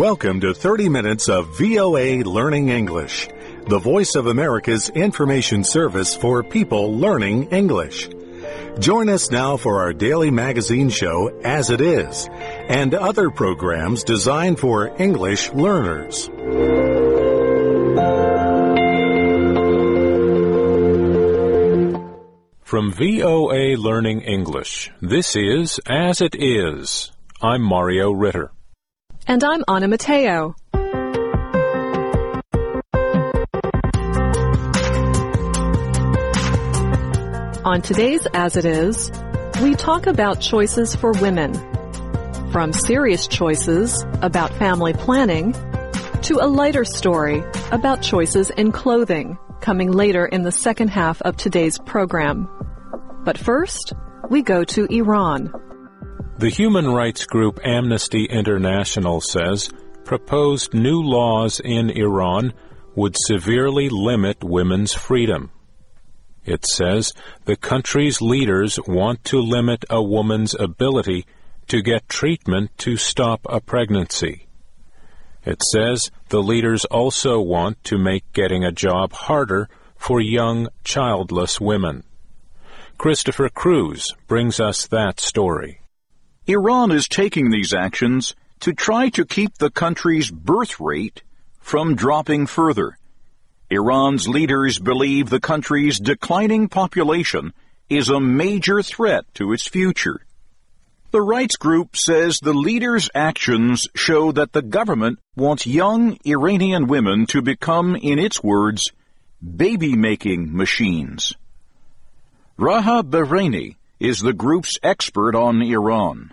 Welcome to 30 minutes of VOA Learning English, the voice of America's information service for people learning English. Join us now for our daily magazine show, As It Is, and other programs designed for English learners. From VOA Learning English, this is As It Is. I'm Mario Ritter. And I'm Anna Mateo. On today's As It Is, we talk about choices for women. From serious choices about family planning to a lighter story about choices in clothing, coming later in the second half of today's program. But first, we go to Iran. The human rights group Amnesty International says proposed new laws in Iran would severely limit women's freedom. It says the country's leaders want to limit a woman's ability to get treatment to stop a pregnancy. It says the leaders also want to make getting a job harder for young, childless women. Christopher Cruz brings us that story. Iran is taking these actions to try to keep the country's birth rate from dropping further. Iran's leaders believe the country's declining population is a major threat to its future. The rights group says the leaders' actions show that the government wants young Iranian women to become, in its words, baby-making machines. Raha Bahraini is the group's expert on Iran.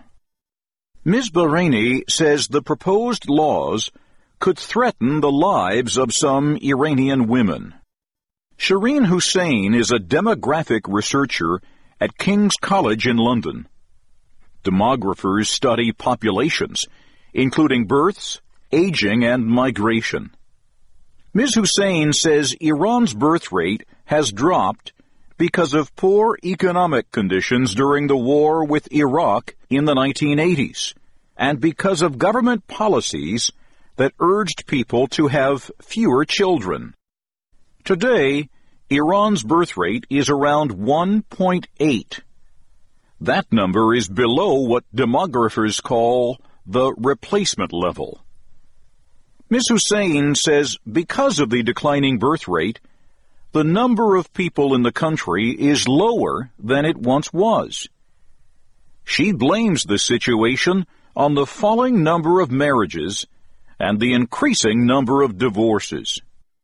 Ms. Bahraini says the proposed laws could threaten the lives of some Iranian women. Shireen Hussain is a demographic researcher at King's College in London. Demographers study populations, including births, aging, and migration. Ms. Hussain says Iran's birth rate has dropped because of poor economic conditions during the war with Iraq in the 1980s, and because of government policies that urged people to have fewer children. Today, Iran's birth rate is around 1.8. That number is below what demographers call the replacement level. Ms. Hussain says because of the declining birth rate, the number of people in the country is lower than it once was. She blames the situation on the falling number of marriages and the increasing number of divorces.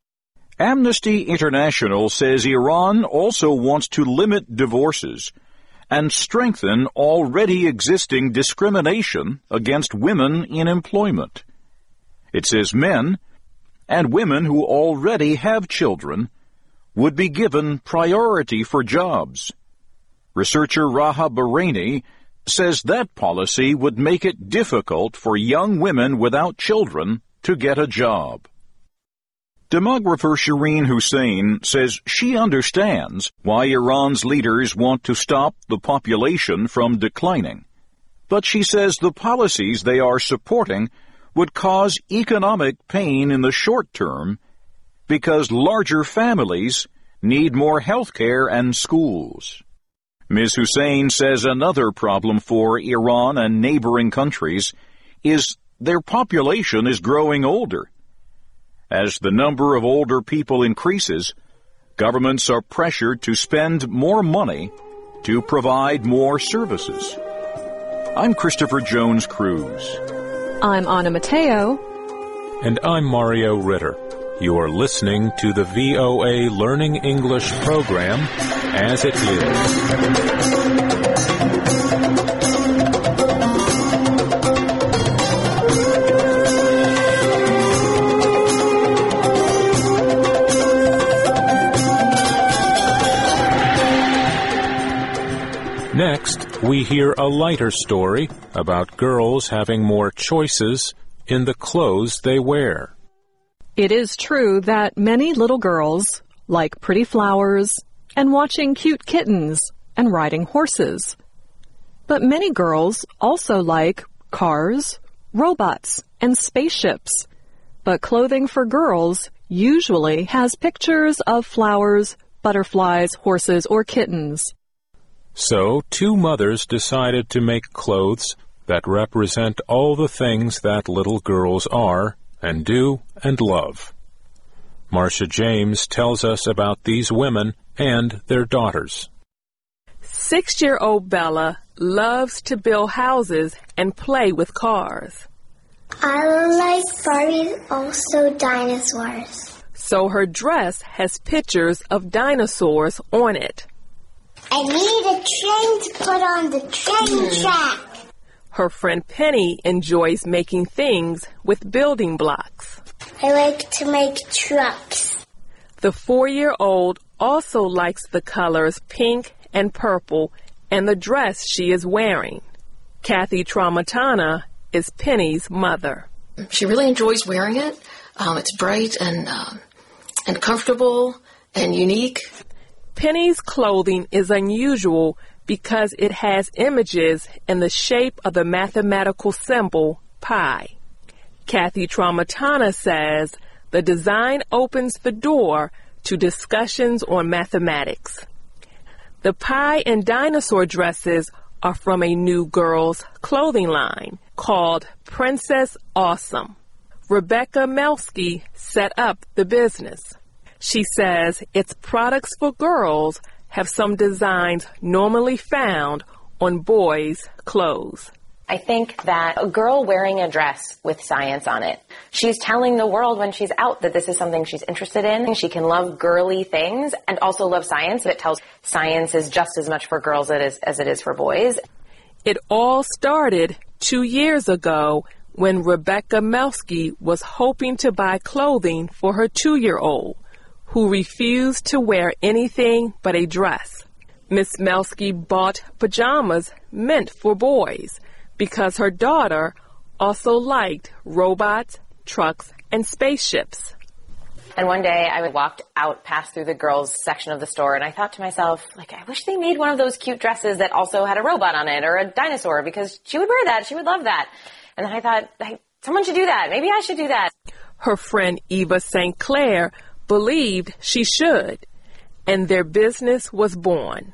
Amnesty International says Iran also wants to limit divorces and strengthen already existing discrimination against women in employment. It says men and women who already have children would be given priority for jobs. Researcher Raha Bahraini says that policy would make it difficult for young women without children to get a job. Demographer Shireen Hussain says she understands why Iran's leaders want to stop the population from declining, but she says the policies they are supporting would cause economic pain in the short term because larger families need more health care and schools. Ms. Hussain says another problem for Iran and neighboring countries is their population is growing older. As the number of older people increases, governments are pressured to spend more money to provide more services. I'm Christopher Jones Cruz. I'm Anna Mateo. And I'm Mario Ritter. You are listening to the VOA Learning English program, As It Is. Next, we hear a lighter story about girls having more choices in the clothes they wear. It is true that many little girls like pretty flowers and watching cute kittens and riding horses. But many girls also like cars, robots, and spaceships. But clothing for girls usually has pictures of flowers, butterflies, horses, or kittens. So, two mothers decided to make clothes that represent all the things that little girls are and do and love. Marcia James tells us about these women and their daughters. 6-year-old Bella loves to build houses and play with cars. I like Barbies, also dinosaurs. So her dress has pictures of dinosaurs on it. I need a train to put on the train track. Her friend Penny enjoys making things with building blocks. I like to make trucks. The 4-year-old also likes the colors pink and purple and the dress she is wearing. Kathy Tramontana is Penny's mother. She really enjoys wearing it. It's bright and comfortable and unique. Penny's clothing is unusual because it has images in the shape of the mathematical symbol pi. Kathy Tramontana says the design opens the door to discussions on mathematics. The pie and dinosaur dresses are from a new girls' clothing line called Princess Awesome. Rebecca Melsky set up the business. She says its products for girls have some designs normally found on boys' clothes. I think that a girl wearing a dress with science on it, she's telling the world when she's out that this is something she's interested in. She can love girly things and also love science. It tells science is just as much for girls as it is for boys. It all started 2 years ago when Rebecca Melsky was hoping to buy clothing for her 2-year-old, who refused to wear anything but a dress. Miss Melsky bought pajamas meant for boys because her daughter also liked robots, trucks, and spaceships. And one day I walked out past through the girls' section of the store, and I thought to myself, I wish they made one of those cute dresses that also had a robot on it or a dinosaur, because she would wear that. She would love that. And then I thought, someone should do that. Maybe I should do that. Her friend Eva St. Clair believed she should, and their business was born.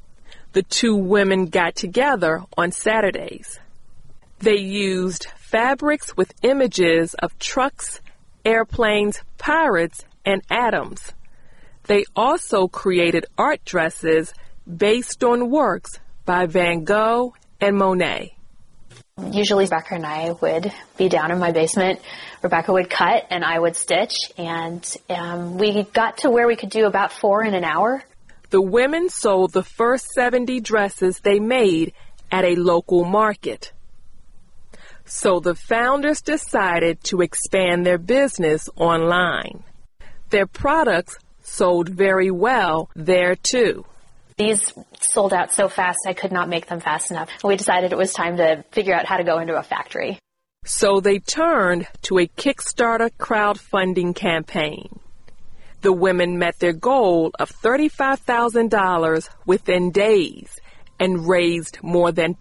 The two women got together on Saturdays. They used fabrics with images of trucks, airplanes, pirates, and atoms. They also created art dresses based on works by Van Gogh and Monet. Usually Rebecca and I would be down in my basement. Rebecca would cut and I would stitch, and we got to where we could do about 4 in an hour. The women sold the first 70 dresses they made at a local market. So the founders decided to expand their business online. Their products sold very well there too. These sold out so fast I could not make them fast enough. We decided it was time to figure out how to go into a factory. So they turned to a Kickstarter crowdfunding campaign. The women met their goal of $35,000 within days and raised more than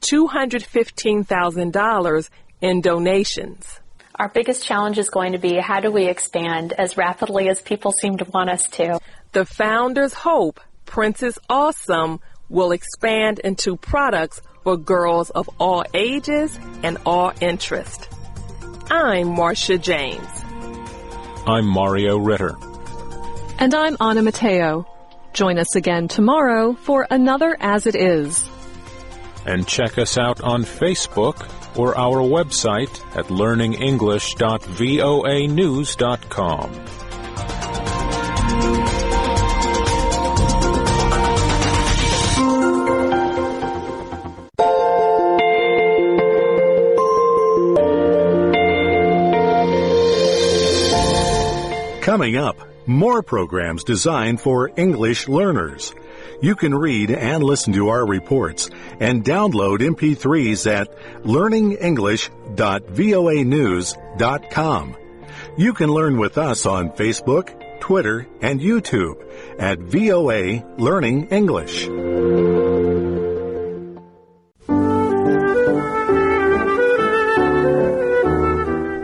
$215,000 in donations. Our biggest challenge is going to be, how do we expand as rapidly as people seem to want us to? The founders hope Princess Awesome will expand into products for girls of all ages and all interests. I'm Marcia James. I'm Mario Ritter. And I'm Anna Mateo. Join us again tomorrow for another As It Is. And check us out on Facebook or our website at learningenglish.voanews.com. Coming up, more programs designed for English learners. You can read and listen to our reports and download MP3s at learningenglish.voanews.com. You can learn with us on Facebook, Twitter, and YouTube at VOA Learning English.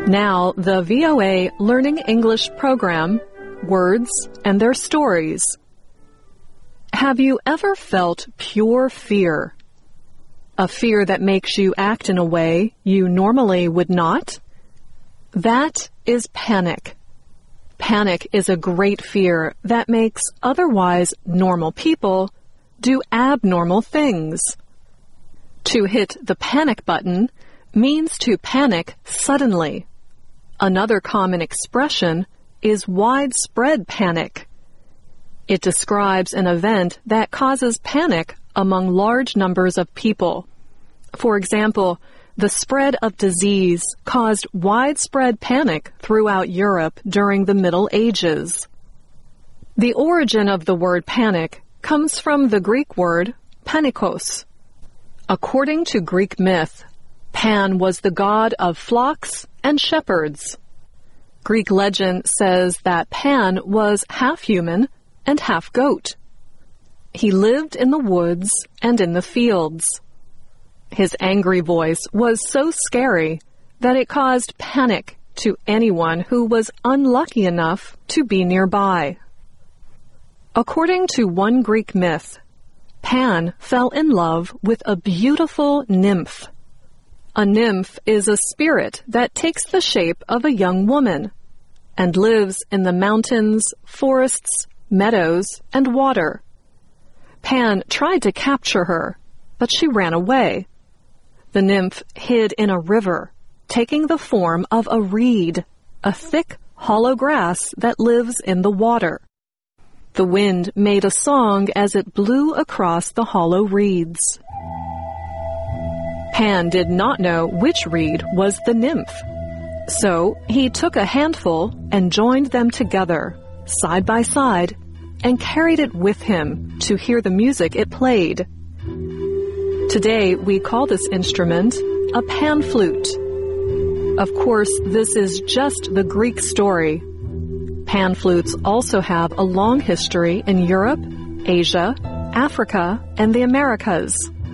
Now, the VOA Learning English program, Words and Their Stories. Have you ever felt pure fear? A fear that makes you act in a way you normally would not? That is panic. Panic is a great fear that makes otherwise normal people do abnormal things. To hit the panic button means to panic suddenly. Another common expression is widespread panic. It describes an event that causes panic among large numbers of people. For example, the spread of disease caused widespread panic throughout Europe during the Middle Ages. The origin of the word panic comes from the Greek word panikos. According to Greek myth, Pan was the god of flocks and shepherds. Greek legend says that Pan was half human and half goat. He lived in the woods and in the fields. His angry voice was so scary that it caused panic to anyone who was unlucky enough to be nearby. According to one Greek myth, Pan fell in love with a beautiful nymph. A nymph is a spirit that takes the shape of a young woman and lives in the mountains, forests, meadows, and water. Pan tried to capture her, but she ran away. The nymph hid in a river, taking the form of a reed, a thick, hollow grass that lives in the water. The wind made a song as it blew across the hollow reeds. Pan did not know which reed was the nymph. So he took a handful and joined them together, side by side, and carried it with him to hear the music it played. Today we call this instrument a pan flute. Of course, this is just the Greek story. Pan flutes also have a long history in Europe, Asia, Africa, and the Americas.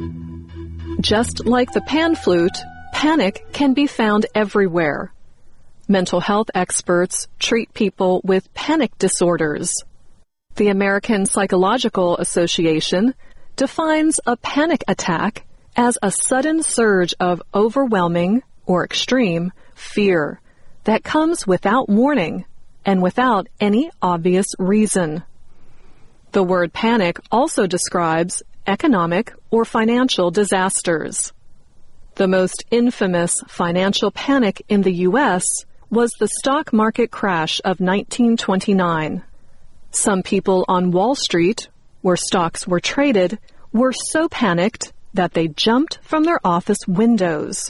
Just like the pan flute, panic can be found everywhere. Mental health experts treat people with panic disorders. The American Psychological Association defines a panic attack as a sudden surge of overwhelming or extreme fear that comes without warning and without any obvious reason. The word panic also describes economic or financial disasters. The most infamous financial panic in the U.S. was the stock market crash of 1929. Some people on Wall Street, where stocks were traded, were so panicked that they jumped from their office windows.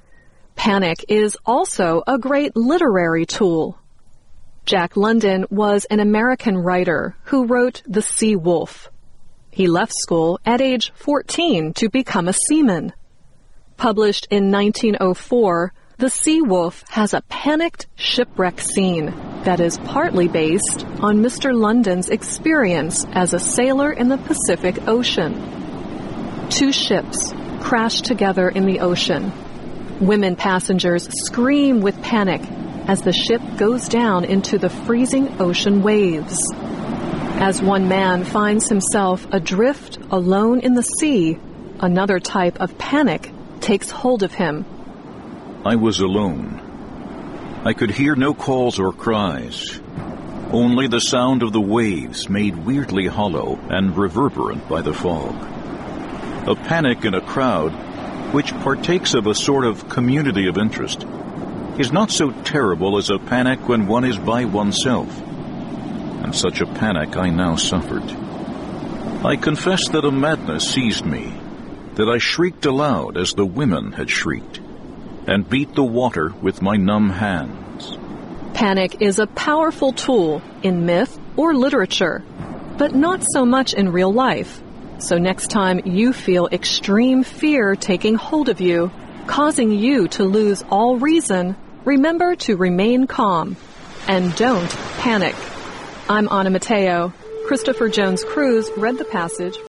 Panic is also a great literary tool. Jack London was an American writer who wrote The Sea Wolf. He left school at age 14 to become a seaman. Published in 1904, The Sea Wolf has a panicked shipwreck scene that is partly based on Mr. London's experience as a sailor in the Pacific Ocean. Two ships crash together in the ocean. Women passengers scream with panic as the ship goes down into the freezing ocean waves. As one man finds himself adrift alone in the sea, another type of panic takes hold of him. I was alone. I could hear no calls or cries, only the sound of the waves made weirdly hollow and reverberant by the fog. A panic in a crowd, which partakes of a sort of community of interest, is not so terrible as a panic when one is by oneself. And such a panic I now suffered. I confess that a madness seized me, that I shrieked aloud as the women had shrieked, and beat the water with my numb hands. Panic is a powerful tool in myth or literature, but not so much in real life. So next time you feel extreme fear taking hold of you, causing you to lose all reason, remember to remain calm and don't panic. I'm Anna Mateo. Christopher Jones Cruz read the passage